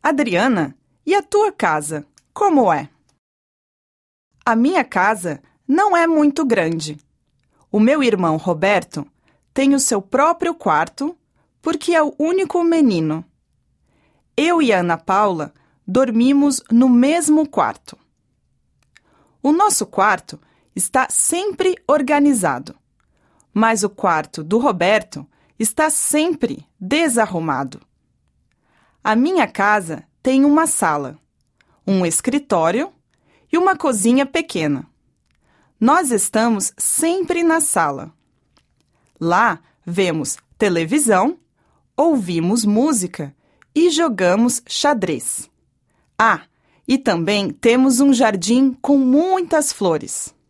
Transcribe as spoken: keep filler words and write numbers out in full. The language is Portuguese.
Adriana, e a tua casa, como é? A minha casa não é muito grande. O meu irmão Roberto tem o seu próprio quarto porque é o único menino. Eu e a Ana Paula dormimos no mesmo quarto. O nosso quarto está sempre organizado, mas o quarto do Roberto está sempre desarrumado. A minha casa tem uma sala, um escritório e uma cozinha pequena. Nós estamos sempre na sala. Lá vemos televisão, ouvimos música e jogamos xadrez. Ah, e também temos um jardim com muitas flores.